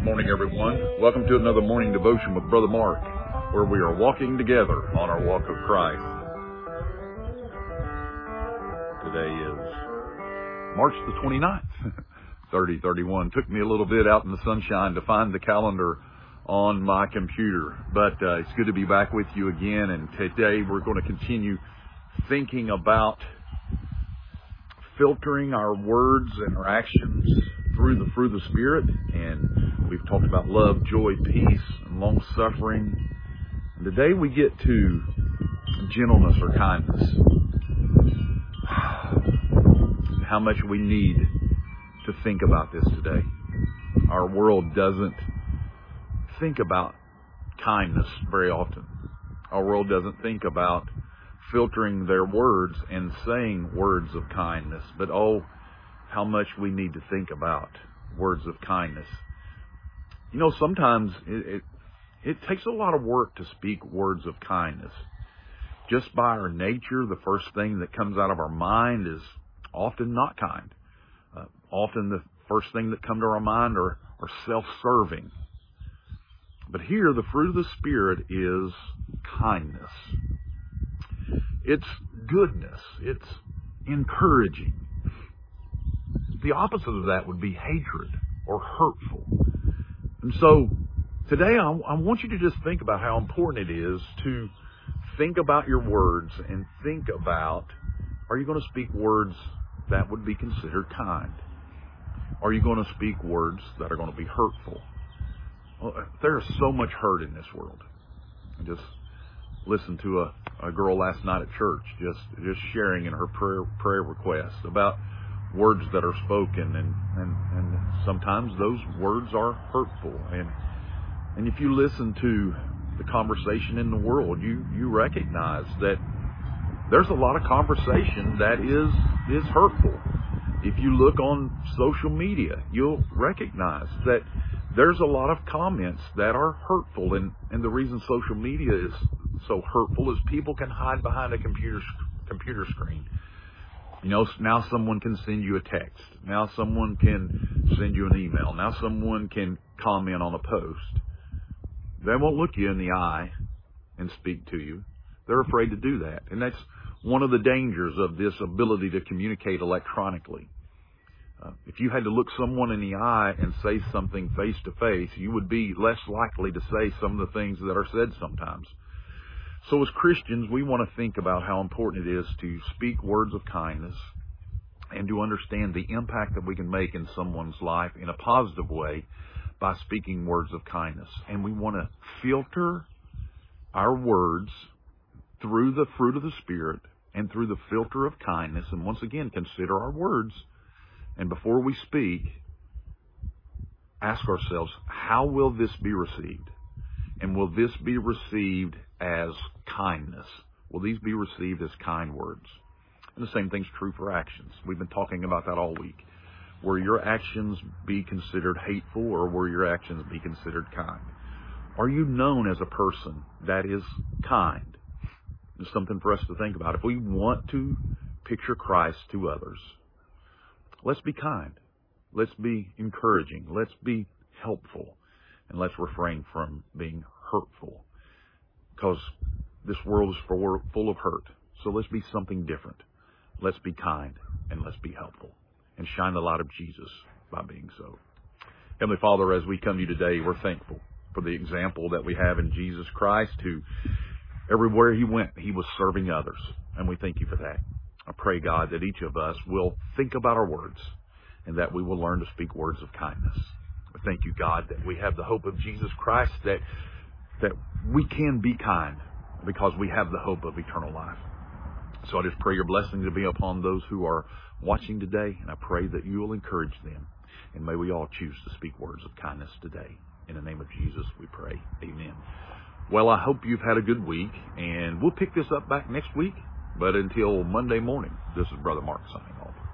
morning, everyone. Welcome to another morning devotion with Brother Mark, where we are walking together on our walk of Christ. Today is March the 29th, 3031. Took me a little bit out in the sunshine to find the calendar on my computer, but it's good to be back with you again. And today we're going to continue thinking about filtering our words and our actions through the fruit of the Spirit. And we've talked about love, joy, peace, and long-suffering. And today we get to gentleness or kindness. How much we need to think about this today. Our world doesn't think about kindness very often. Our world doesn't think about filtering their words and saying words of kindness. But oh, how much we need to think about words of kindness. You know, sometimes it takes a lot of work to speak words of kindness. Just by our nature, the first thing that comes out of our mind is often not kind. Often the first thing that comes to our mind are self-serving. But here, the fruit of the Spirit is kindness. It's goodness. It's encouraging. The opposite of that would be hatred or hurtful. And so today I want you to just think about how important it is to think about your words and think about, are you going to speak words that would be considered kind? Are you going to speak words that are going to be hurtful? Well, there is so much hurt in this world. I just listened to a girl last night at church just sharing in her prayer request about words that are spoken, and sometimes those words are hurtful. And if you listen to the conversation in the world, you recognize that there's a lot of conversation that is hurtful. If you look on social media, you'll recognize that there's a lot of comments that are hurtful, and the reason social media is so hurtful is people can hide behind a computer screen. You know, now someone can send you a text. Now someone can send you an email. Now someone can comment on a post. They won't look you in the eye and speak to you. They're afraid to do that. And that's one of the dangers of this ability to communicate electronically. If you had to look someone in the eye and say something face to face, you would be less likely to say some of the things that are said sometimes. So as Christians, we want to think about how important it is to speak words of kindness and to understand the impact that we can make in someone's life in a positive way by speaking words of kindness. And we want to filter our words through the fruit of the Spirit and through the filter of kindness. And once again, consider our words. And before we speak, ask ourselves, how will this be received? And will this be received as kindness? Will these be received as kind words? And the same thing's true for actions. We've been talking about that all week. Will your actions be considered hateful, or will your actions be considered kind? Are you known as a person that is kind? It's something for us to think about. If we want to picture Christ to others, let's be kind. Let's be encouraging. Let's be helpful. And let's refrain from being hurtful, because this world is full of hurt. So let's be something different. Let's be kind, and let's be helpful, and shine the light of Jesus by being so. Heavenly Father, as we come to you today, we're thankful for the example that we have in Jesus Christ, who everywhere He went, He was serving others. And we thank you for that. I pray, God, that each of us will think about our words, and that we will learn to speak words of kindness. I thank you, God, that we have the hope of Jesus Christ, that we can be kind because we have the hope of eternal life. So I just pray your blessing to be upon those who are watching today, and I pray that you will encourage them. And may we all choose to speak words of kindness today. In the name of Jesus, we pray. Amen. Well, I hope you've had a good week, and we'll pick this up back next week. But until Monday morning, this is Brother Mark signing off.